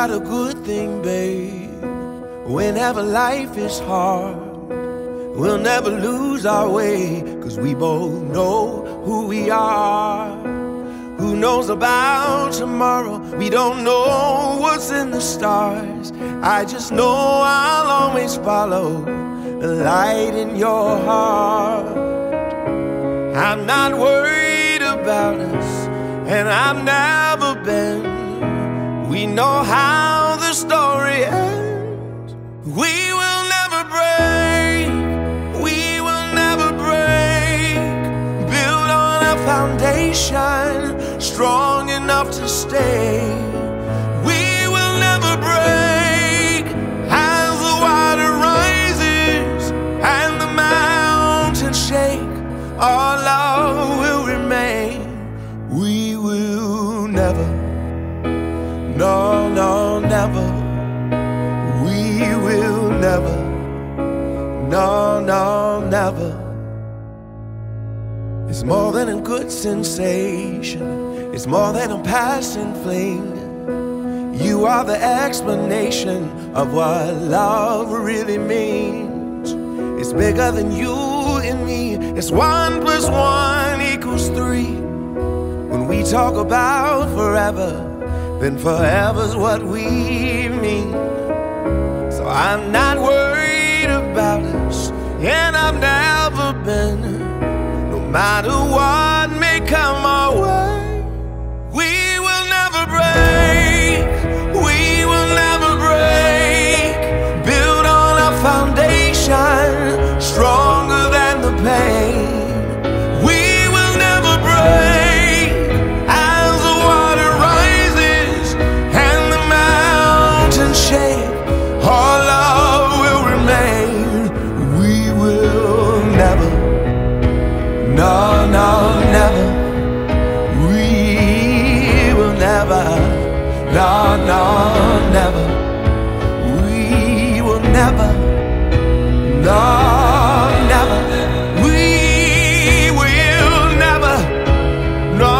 got a good thing, babe. Whenever life is hard, we'll never lose our way, 'cause we both know who we are. Who knows about tomorrow? We don't know what's in the stars. I just know I'll always follow the light in your heart. I'm not worried about us, and I've never been. We know how the story ends. We will never break, we will never break. Build on a foundation strong enough to stay. We will never break. As the water rises and the mountains shake, our love will remain. We will never, no, no, never. We will never, no, no, never. It's more than a good sensation, it's more than a passing fling. You are the explanation of what love really means. It's bigger than you and me. It's 1 + 1 = 3. When we talk about forever, then forever's what we mean. So I'm not worried about us, and I've never been. No matter what may come our way, we will never break, we will never break. Build on a foundation stronger than the pain. We will never break. As the water rises and the mountains shake, our love will remain. We will never, no, no, never. We will never, no, no, never. We will never, no, never. We will never, no.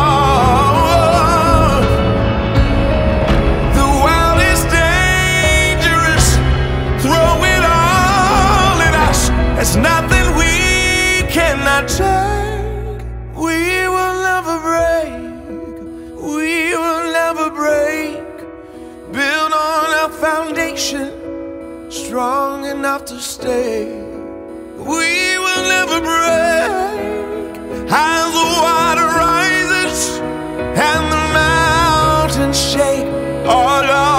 The world is dangerous, throw it all at us. There's nothing we cannot take. We will never break, we will never break. Build on a foundation strong enough to stay. We will never break. As the water rises and the mountains shake, our love